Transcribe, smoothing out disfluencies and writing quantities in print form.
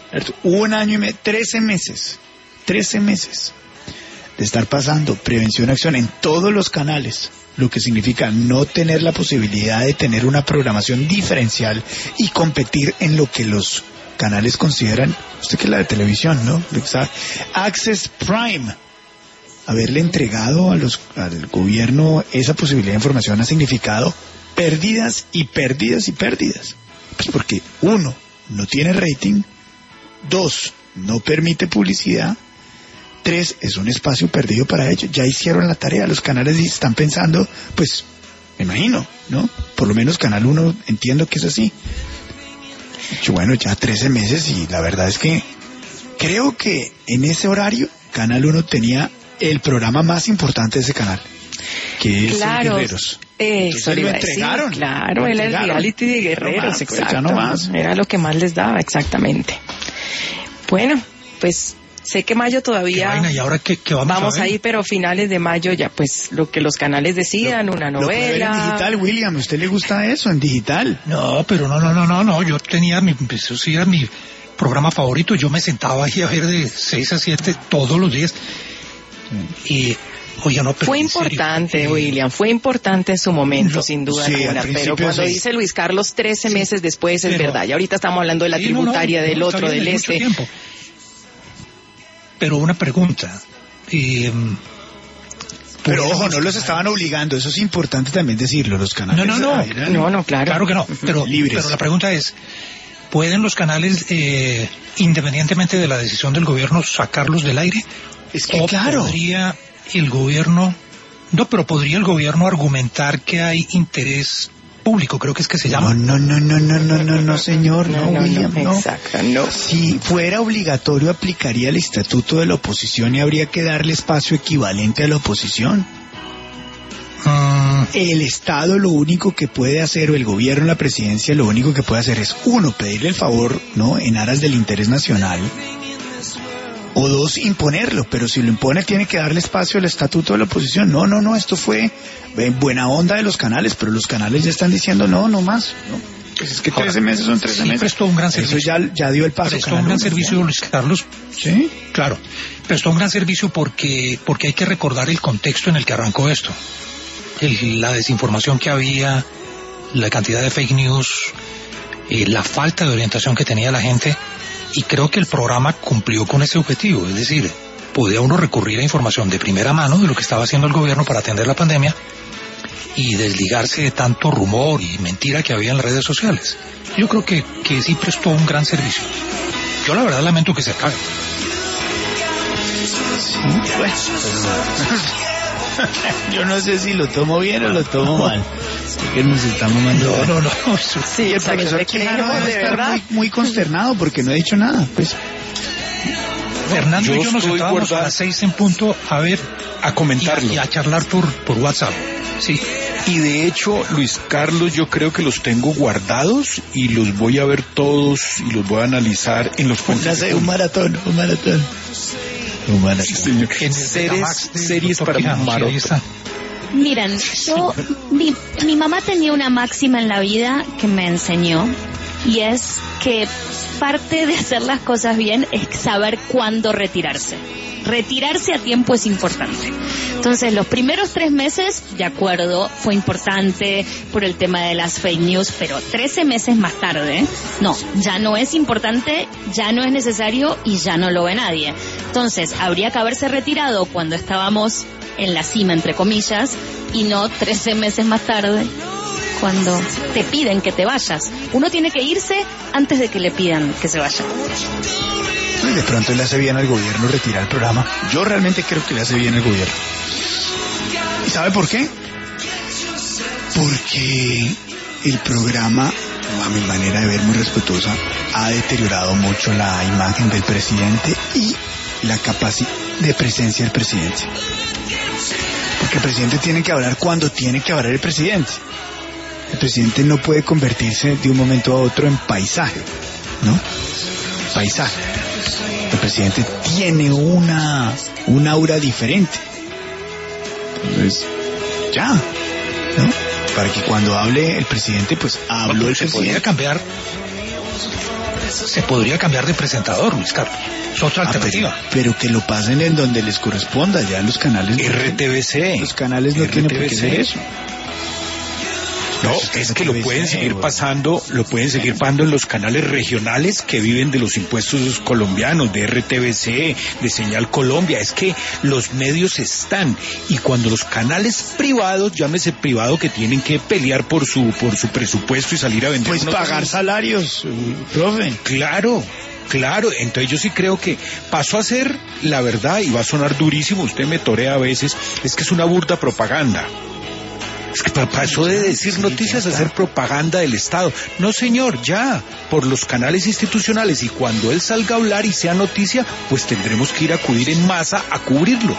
Hubo un año y medio, 13 meses de estar pasando prevención acción en todos los canales, lo que significa no tener la posibilidad de tener una programación diferencial y competir en lo que los canales consideran, usted que es la de televisión, ¿no? Access Prime. Haberle entregado al gobierno esa posibilidad de información ha significado pérdidas y pérdidas y pérdidas. Pues porque 1, no tiene rating, 2, no permite publicidad, 3, es un espacio perdido para ellos. Ya hicieron la tarea, los canales están pensando, pues, me imagino, ¿no? Por lo menos Canal 1 entiendo que es así. Bueno, ya 13 meses y la verdad es que creo que en ese horario Canal 1 tenía el programa más importante de ese canal, que es Guerreros. Eso lo entregaron. Claro, el reality de Guerreros, no más, exacto. Pues ya no más. Era lo que más les daba, exactamente. Bueno, pues sé que mayo todavía vaina, ¿y ahora qué vamos a ir, pero finales de mayo ya pues lo que los canales decidan, una novela. Lo puede ver en digital, William, ¿a usted le gusta eso en digital? No, pero no, yo tenía eso sí era mi programa favorito, yo me sentaba ahí a ver de 6 a 7 todos los días. Y oye, no, pero fue importante, William, fue importante en su momento, sin duda alguna, pero cuando dice Luis Carlos 13 meses después es verdad, y ahorita estamos hablando de la tributaria del otro, del este. Pero una pregunta, pero ojo, no los estaban obligando, eso es importante también decirlo, los canales. No, claro que no, pero la pregunta es, ¿pueden los canales, independientemente de la decisión del gobierno, sacarlos del aire? Es que claro. ¿Podría el gobierno argumentar que hay interés público? Creo que es que se llama. No, señor, William, no. Exacto, no. Si fuera obligatorio, aplicaría el estatuto de la oposición y habría que darle espacio equivalente a la oposición. El Estado lo único que puede hacer, o el gobierno, la presidencia, lo único que puede hacer es, 1, pedirle el favor, ¿no?, en aras del interés nacional, o 2, imponerlo, pero si lo impone tiene que darle espacio al estatuto de la oposición. No, esto fue en buena onda de los canales, pero los canales ya están diciendo no más, ¿no? Pues es que 13 meses son 13 meses. Prestó un gran servicio. Eso ya dio el paso. Prestó un gran servicio, Luis Carlos. Sí, claro. Prestó un gran servicio porque hay que recordar el contexto en el que arrancó esto. La desinformación que había, la cantidad de fake news, la falta de orientación que tenía la gente. Y creo que el programa cumplió con ese objetivo, es decir, podía uno recurrir a información de primera mano de lo que estaba haciendo el gobierno para atender la pandemia y desligarse de tanto rumor y mentira que había en las redes sociales. Yo creo que sí prestó un gran servicio. Yo la verdad lamento que se acabe. Sí, pues, yo no sé si lo tomo bien o lo tomo mal. Que nos estamos mandando. No. Sí, el profesor Quijano debe estar muy consternado porque no ha dicho nada. Pues Fernando y yo nos sentábamos a las 6 en punto a comentarlo y a charlar por WhatsApp. Sí. Y de hecho, Luis Carlos, yo creo que los tengo guardados y los voy a ver todos y los voy a analizar en los cuentos. Un maratón. Sí, señor. Series para maratón. Miren, mi mamá tenía una máxima en la vida que me enseñó, y es que parte de hacer las cosas bien es saber cuándo retirarse. Retirarse a tiempo es importante. Entonces, los primeros 3 meses, de acuerdo, fue importante por el tema de las fake news, pero 13 meses más tarde, no, ya no es importante, ya no es necesario y ya no lo ve nadie. Entonces, habría que haberse retirado cuando estábamos en la cima, entre comillas, y no 13 meses más tarde, cuando te piden que te vayas. Uno tiene que irse antes de que le pidan que se vaya. Y de pronto le hace bien al gobierno retirar el programa. Yo realmente creo que le hace bien al gobierno. ¿Y sabe por qué? Porque el programa, a mi manera de ver muy respetuosa, ha deteriorado mucho la imagen del presidente y la capacidad de presencia del presidente. Porque el presidente tiene que hablar cuando tiene que hablar el presidente. El presidente no puede convertirse de un momento a otro en paisaje, ¿no? Paisaje. El presidente tiene un aura diferente. Entonces, ya, ¿no? Para que cuando hable el presidente, pues habló el presidente. Podría cambiar. se podría cambiar de presentador, Luis Carlos. Es otra alternativa. Pero que lo pasen en donde les corresponda, ya los canales... RTBC. Los canales no tienen por qué hacer eso. No, es que lo pueden seguir pasando en los canales regionales que viven de los impuestos colombianos, de RTBC, de Señal Colombia. Es que los medios están, y cuando los canales privados, llámese privado, que tienen que pelear por su presupuesto y salir a vender... Pues pagar salarios, profe. Claro, entonces yo sí creo que pasó a ser, la verdad, y va a sonar durísimo, usted me torea a veces, es que es una burda propaganda. Es que pasó de decir noticias a hacer propaganda del Estado. No, señor, ya, por los canales institucionales, y cuando él salga a hablar y sea noticia, pues tendremos que ir a acudir en masa a cubrirlo.